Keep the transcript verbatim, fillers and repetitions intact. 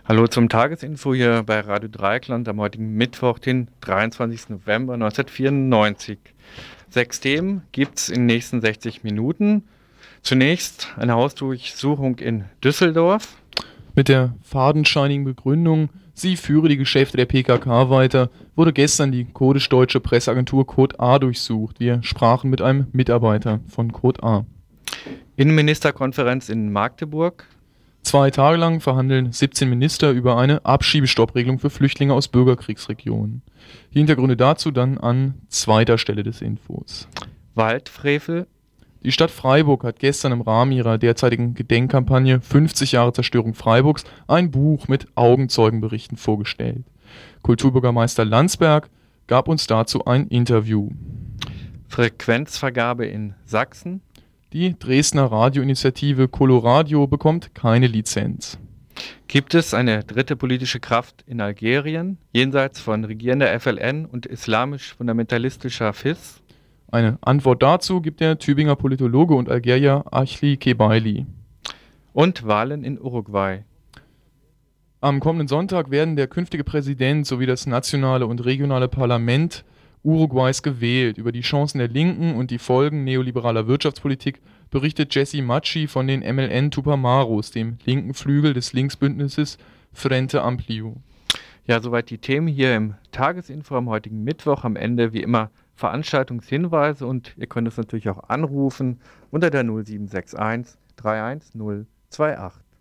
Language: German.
Hallo zum Tagesinfo hier bei Radio Dreieckland am heutigen Mittwoch, den dreiundzwanzigsten November neunzehnhundertvierundneunzig. Sechs Themen gibt es in den nächsten sechzig Minuten. Zunächst eine Hausdurchsuchung in Düsseldorf. Mit der fadenscheinigen Begründung, sie führe die Geschäfte der P K K weiter, wurde gestern die kurdisch-deutsche Presseagentur Code A durchsucht. Wir sprachen mit einem Mitarbeiter von Code A. Innenministerkonferenz in Magdeburg. Zwei Tage lang verhandeln siebzehn Minister über eine Abschiebestoppregelung für Flüchtlinge aus Bürgerkriegsregionen. Die Hintergründe dazu dann an zweiter Stelle des Infos. Waldfrevel. Die Stadt Freiburg hat gestern im Rahmen ihrer derzeitigen Gedenkkampagne fünfzig Jahre Zerstörung Freiburgs ein Buch mit Augenzeugenberichten vorgestellt. Kulturbürgermeister Landsberg gab uns dazu ein Interview. Frequenzvergabe in Sachsen. Die Dresdner Radioinitiative Coloradio bekommt keine Lizenz. Gibt es eine dritte politische Kraft in Algerien, jenseits von regierender F L N und islamisch-fundamentalistischer F I S? Eine Antwort dazu gibt der Tübinger Politologe und Algerier Achli Kebaili. Und Wahlen in Uruguay. Am kommenden Sonntag werden der künftige Präsident sowie das nationale und regionale Parlament Uruguays gewählt. Über die Chancen der Linken und die Folgen neoliberaler Wirtschaftspolitik berichtet Jessy Macchi von den M L N Tupamaros, dem linken Flügel des Linksbündnisses Frente Amplio. Ja, soweit die Themen hier im Tagesinfo am heutigen Mittwoch. Am Ende wie immer Veranstaltungshinweise und ihr könnt es natürlich auch anrufen unter der null sieben sechs eins drei eins null zwei acht.